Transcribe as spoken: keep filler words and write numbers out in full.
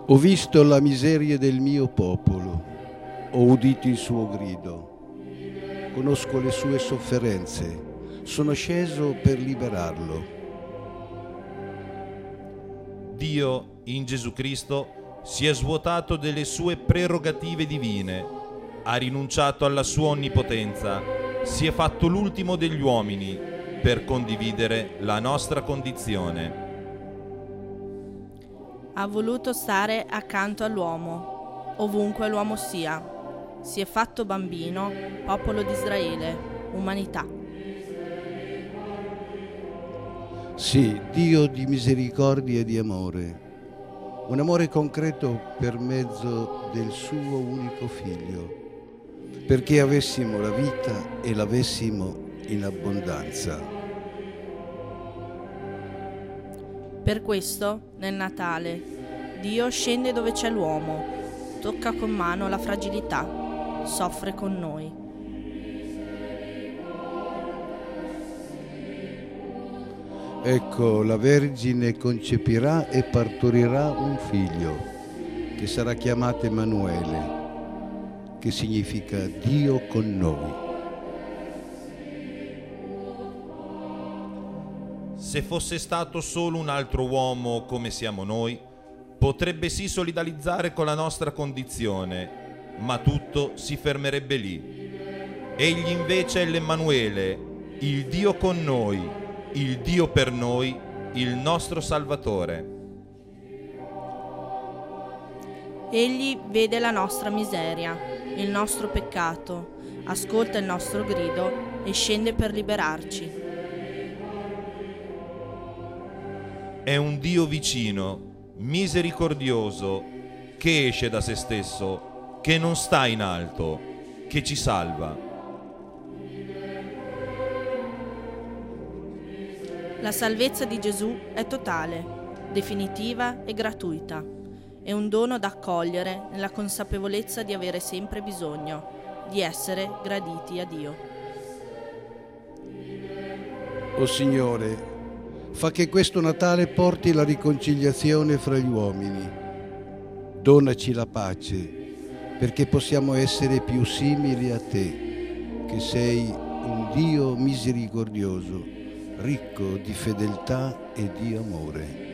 Ho visto la miseria del mio popolo, ho udito il suo grido, conosco le sue sofferenze, sono sceso per liberarlo. Dio, in Gesù Cristo, si è svuotato delle sue prerogative divine, ha rinunciato alla sua onnipotenza, si è fatto l'ultimo degli uomini per condividere la nostra condizione. Ha voluto stare accanto all'uomo, ovunque l'uomo sia. Si è fatto bambino, popolo di Israele, umanità. Sì, Dio di misericordia e di amore, un amore concreto per mezzo del suo unico figlio, perché avessimo la vita e l'avessimo in abbondanza. Per questo, nel Natale, Dio scende dove c'è l'uomo, tocca con mano la fragilità, soffre con noi. Ecco, la Vergine concepirà e partorirà un figlio, che sarà chiamato Emanuele, che significa Dio con noi. Se fosse stato solo un altro uomo come siamo noi, potrebbe sì solidarizzare con la nostra condizione, ma tutto si fermerebbe lì. Egli invece è l'Emanuele, il Dio con noi, il Dio per noi, il nostro Salvatore. Egli vede la nostra miseria, il nostro peccato, ascolta il nostro grido e scende per liberarci. È un Dio vicino, misericordioso, che esce da se stesso, che non sta in alto, che ci salva. La salvezza di Gesù è totale, definitiva e gratuita. È un dono da accogliere nella consapevolezza di avere sempre bisogno, di essere graditi a Dio. O Signore, fa che questo Natale porti la riconciliazione fra gli uomini. Donaci la pace, perché possiamo essere più simili a Te, che sei un Dio misericordioso, ricco di fedeltà e di amore.